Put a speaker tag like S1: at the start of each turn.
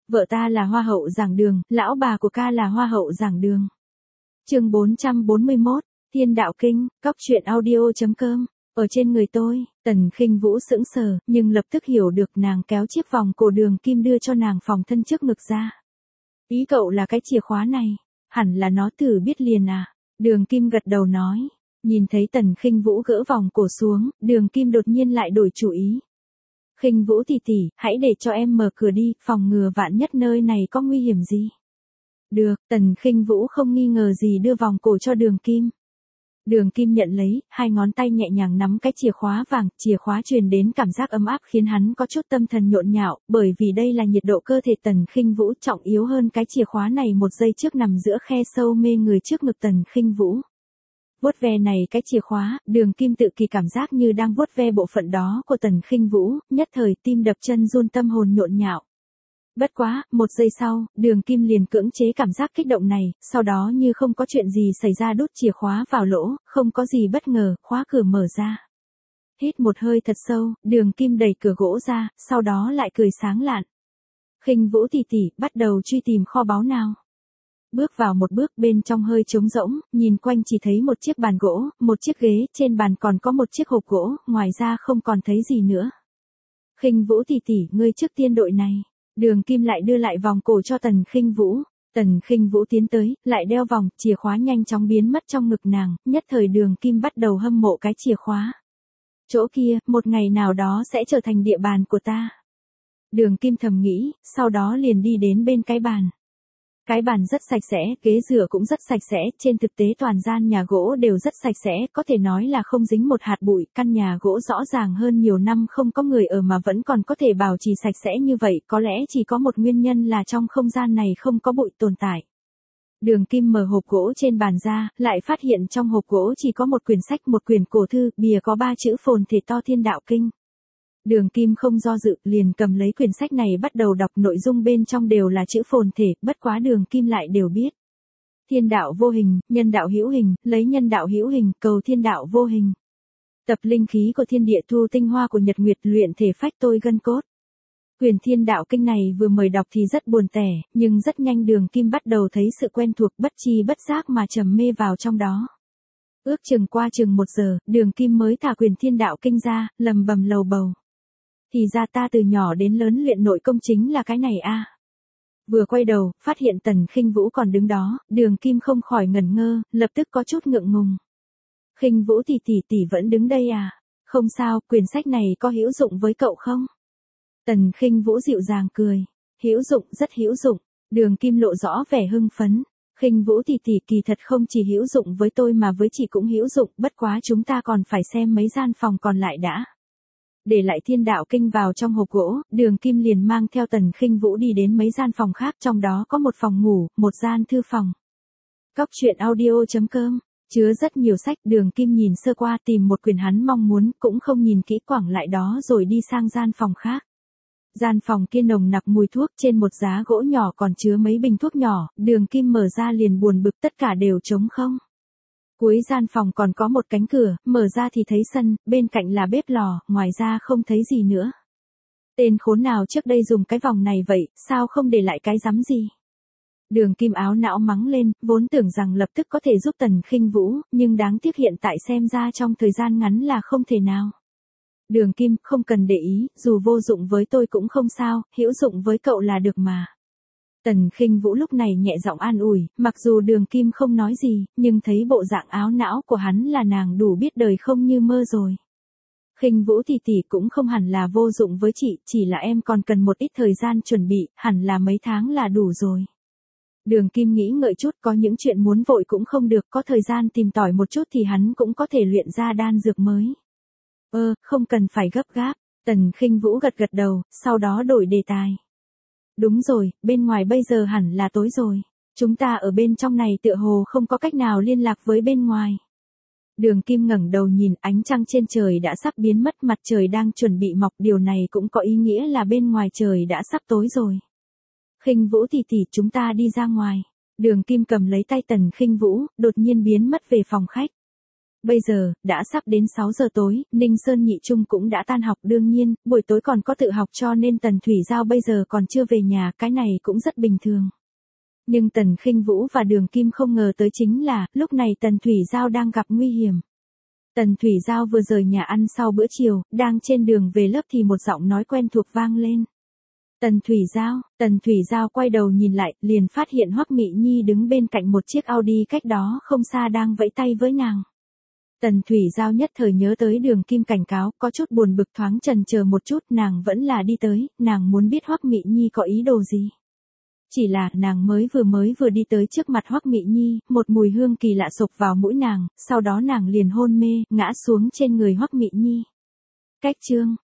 S1: Vợ ta là hoa hậu giảng đường, lão bà của ca là hoa hậu giảng đường. Chương 441, Thiên Đạo Kinh, Cóc truyện audio.com. Ở trên người tôi, Tần Khinh Vũ sững sờ, nhưng lập tức hiểu được, nàng kéo chiếc vòng cổ Đường Kim đưa cho nàng phòng thân trước ngực ra. Ý cậu là cái chìa khóa này, hẳn là nó Tử biết liền à? Đường Kim gật đầu nói. Nhìn thấy Tần Khinh Vũ gỡ vòng cổ xuống, Đường Kim đột nhiên lại đổi chủ ý. Khinh Vũ tỷ tỷ, hãy để cho em mở cửa đi, phòng ngừa vạn nhất nơi này có nguy hiểm gì. Được, Tần Khinh Vũ không nghi ngờ gì đưa vòng cổ cho Đường Kim. Đường Kim nhận lấy, hai ngón tay nhẹ nhàng nắm cái chìa khóa vàng, chìa khóa truyền đến cảm giác ấm áp khiến hắn có chút tâm thần nhộn nhạo, bởi vì đây là nhiệt độ cơ thể Tần Khinh Vũ trọng yếu hơn cái chìa khóa này một giây trước nằm giữa khe sâu mê người trước ngực Tần Khinh Vũ. Vuốt ve này cái chìa khóa, Đường Kim tự kỳ cảm giác như đang vuốt ve bộ phận đó của Tần Khinh Vũ, nhất thời tim đập chân run tâm hồn nhộn nhạo. Bất quá, một giây sau, Đường Kim liền cưỡng chế cảm giác kích động này, sau đó như không có chuyện gì xảy ra đút chìa khóa vào lỗ, không có gì bất ngờ, khóa cửa mở ra. Hít một hơi thật sâu, Đường Kim đẩy cửa gỗ ra, sau đó lại cười sáng lạn. Khinh Vũ tỷ tỷ, bắt đầu truy tìm kho báu nào. Bước vào một bước, bên trong hơi trống rỗng, nhìn quanh chỉ thấy một chiếc bàn gỗ, một chiếc ghế, trên bàn còn có một chiếc hộp gỗ, ngoài ra không còn thấy gì nữa. Khinh Vũ tỷ tỷ, ngươi trước tiên đội này. Đường Kim lại đưa lại vòng cổ cho Tần Khinh Vũ. Tần Khinh Vũ tiến tới, lại đeo vòng, chìa khóa nhanh chóng biến mất trong ngực nàng, nhất thời Đường Kim bắt đầu hâm mộ cái chìa khóa. Chỗ kia, một ngày nào đó sẽ trở thành địa bàn của ta. Đường Kim thầm nghĩ, sau đó liền đi đến bên cái bàn. Cái bàn rất sạch sẽ, ghế dựa cũng rất sạch sẽ, trên thực tế toàn gian nhà gỗ đều rất sạch sẽ, có thể nói là không dính một hạt bụi, căn nhà gỗ rõ ràng hơn nhiều năm không có người ở mà vẫn còn có thể bảo trì sạch sẽ như vậy, có lẽ chỉ có một nguyên nhân là trong không gian này không có bụi tồn tại. Đường Kim mở hộp gỗ trên bàn ra, lại phát hiện trong hộp gỗ chỉ có một quyển sách, một quyển cổ thư, bìa có 3 chữ phồn thể to Thiên Đạo Kinh. Đường Kim không do dự, liền cầm lấy quyển sách này bắt đầu đọc, nội dung bên trong đều là chữ phồn thể, bất quá Đường Kim lại đều biết. Thiên đạo vô hình, nhân đạo hữu hình, lấy nhân đạo hữu hình, cầu thiên đạo vô hình. Tập linh khí của thiên địa, thu tinh hoa của nhật nguyệt, luyện thể phách tôi gân cốt. Quyển Thiên Đạo Kinh này vừa mời đọc thì rất buồn tẻ, nhưng rất nhanh Đường Kim bắt đầu thấy sự quen thuộc, bất tri bất giác mà trầm mê vào trong đó. Ước chừng qua chừng 1 giờ, Đường Kim mới thả quyển Thiên Đạo Kinh ra, lầm bầm lầu bầu. Thì ra ta từ nhỏ đến lớn luyện nội công chính là cái này a. Vừa quay đầu, phát hiện Tần Khinh Vũ còn đứng đó, Đường Kim không khỏi ngẩn ngơ, lập tức có chút ngượng ngùng. Khinh Vũ tỷ tỷ vẫn đứng đây à? Không sao, quyển sách này có hữu dụng với cậu không? Tần Khinh Vũ dịu dàng cười. Hữu dụng, rất hữu dụng. Đường Kim lộ rõ vẻ hưng phấn. Khinh Vũ tỷ tỷ kỳ thật không chỉ hữu dụng với tôi mà với chị cũng hữu dụng, bất quá chúng ta còn phải xem mấy gian phòng còn lại đã. Để lại Thiên Đạo Kinh vào trong hộp gỗ, Đường Kim liền mang theo Tần Khinh Vũ đi đến mấy gian phòng khác, trong đó có một phòng ngủ, một gian thư phòng. Cóc truyện audio.com, chứa rất nhiều sách, Đường Kim nhìn sơ qua tìm một quyển hắn mong muốn, cũng không nhìn kỹ quẳng lại đó rồi đi sang gian phòng khác. Gian phòng kia nồng nặc mùi thuốc, trên một giá gỗ nhỏ còn chứa mấy bình thuốc nhỏ, Đường Kim mở ra liền buồn bực, tất cả đều trống không. Cuối gian phòng còn có một cánh cửa, mở ra thì thấy sân, bên cạnh là bếp lò, ngoài ra không thấy gì nữa. Tên khốn nào trước đây dùng cái vòng này vậy, sao không để lại cái rắm gì? Đường Kim áo não mắng lên, vốn tưởng rằng lập tức có thể giúp Tần Khinh Vũ, nhưng đáng tiếc hiện tại xem ra trong thời gian ngắn là không thể nào. Đường Kim, không cần để ý, dù vô dụng với tôi cũng không sao, hữu dụng với cậu là được mà. Tần Khinh Vũ lúc này nhẹ giọng an ủi, mặc dù Đường Kim không nói gì, nhưng thấy bộ dạng áo não của hắn là nàng đủ biết đời không như mơ rồi. Khinh Vũ tỷ tỷ cũng không hẳn là vô dụng với chị, chỉ là em còn cần một ít thời gian chuẩn bị, hẳn là mấy tháng là đủ rồi. Đường Kim nghĩ ngợi chút, có những chuyện muốn vội cũng không được, có thời gian tìm tòi một chút thì hắn cũng có thể luyện ra đan dược mới. Không cần phải gấp gáp. Tần Khinh Vũ gật gật đầu, sau đó đổi đề tài. Đúng rồi, bên ngoài bây giờ hẳn là tối rồi. Chúng ta ở bên trong này tựa hồ không có cách nào liên lạc với bên ngoài. Đường Kim ngẩng đầu nhìn, ánh trăng trên trời đã sắp biến mất, mặt trời đang chuẩn bị mọc, điều này cũng có ý nghĩa là bên ngoài trời đã sắp tối rồi. Khinh Vũ tỷ tỷ, chúng ta đi ra ngoài. Đường Kim cầm lấy tay Tần Khinh Vũ, đột nhiên biến mất về phòng khách. Bây giờ, đã sắp đến 6 giờ tối, Ninh Sơn Nhị Trung cũng đã tan học đương nhiên, buổi tối còn có tự học cho nên Tần Thủy Giao bây giờ còn chưa về nhà, cái này cũng rất bình thường. Nhưng Tần Khinh Vũ và Đường Kim không ngờ tới chính là, lúc này Tần Thủy Giao đang gặp nguy hiểm. Tần Thủy Giao vừa rời nhà ăn sau bữa chiều, đang trên đường về lớp thì một giọng nói quen thuộc vang lên. Tần Thủy Giao quay đầu nhìn lại, liền phát hiện Hoắc Mị Nhi đứng bên cạnh một chiếc Audi cách đó không xa đang vẫy tay với nàng. Tần Thủy Giao nhất thời nhớ tới Đường Kim cảnh cáo, có chút buồn bực thoáng chần chờ một chút, nàng vẫn là đi tới, nàng muốn biết Hoắc Mị Nhi có ý đồ gì. Chỉ là, nàng mới vừa đi tới trước mặt Hoắc Mị Nhi, một mùi hương kỳ lạ sộc vào mũi nàng, sau đó nàng liền hôn mê, ngã xuống trên người Hoắc Mị Nhi. Cách chương